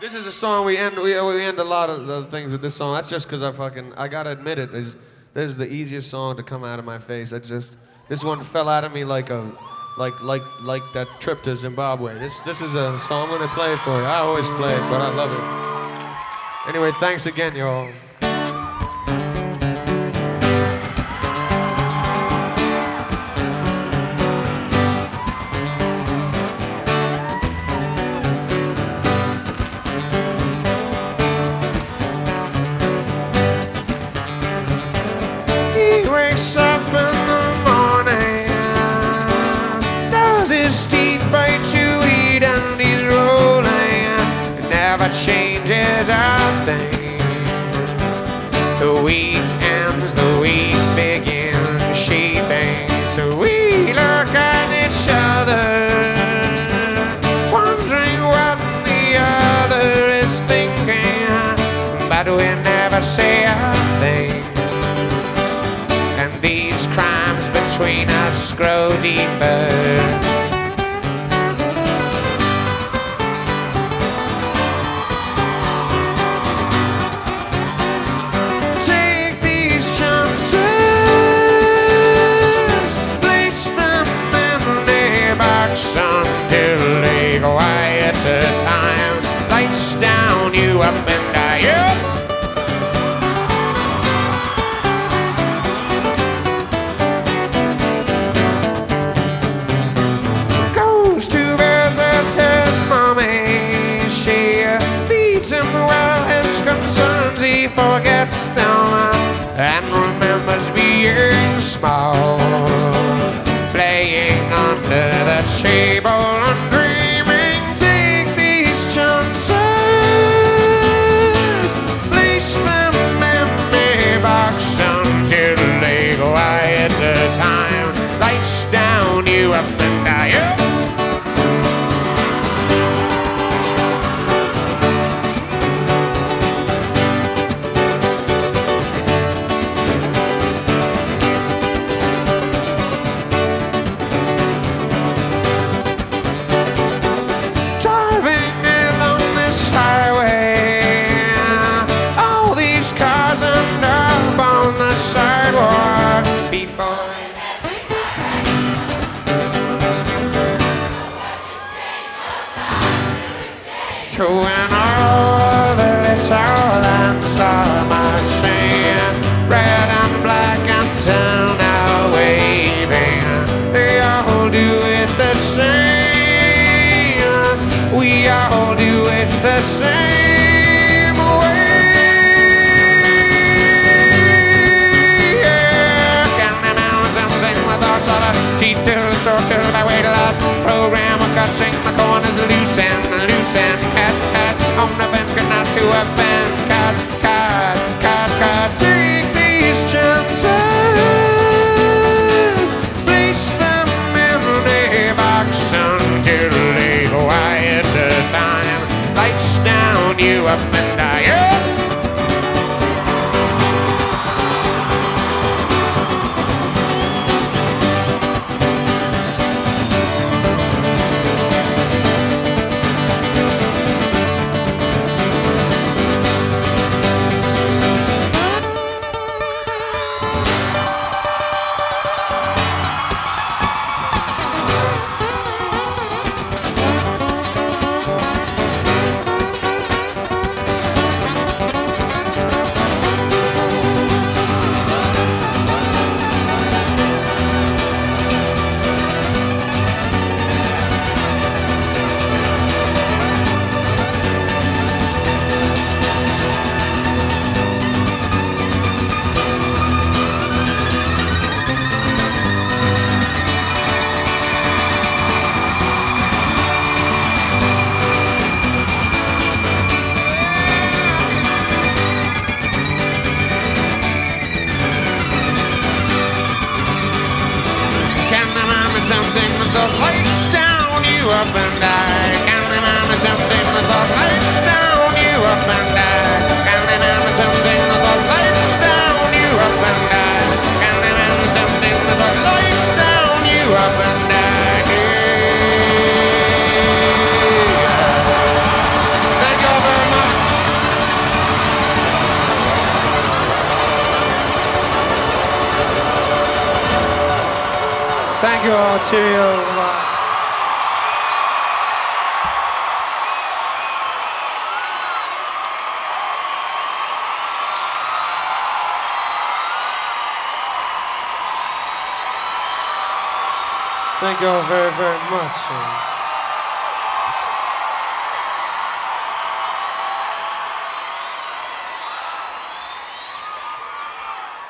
This is a song we end a lot of the things with this song. That's just because I gotta admit it. This is the easiest song to come out of my face. This one fell out of me like that trip to Zimbabwe. This is a song I'm gonna play for you. I always play it, but I love it. Anyway, thanks again, y'all. Changes a thing. The week ends, the week begins shaping. So we look at each other, wondering what the other is thinking, but we never say a thing. And these crimes between us grow deeper. Until they go quiet a time. Lights down, you up and I up. Goes to visit his mommy. She feeds him well, his concerns he forgets them and remembers being small. Playing under the table and dreaming, take these chances, place them in the box until they go quiet a time. Lights down, you up and I up. Through an all the little and saw my chain, red and black until now waving. They all do it the same. We all do it the same way. Can the mountains sing the thoughts of a detailed sort of my way to last program of cutting the corners loose and cat on the bench, got not to offend. Cat. Take these chances, place them in a box until they go quiet a time. Lights down, you up and I up. Thank you all. Cheerio. Bye. Thank you all very, very much.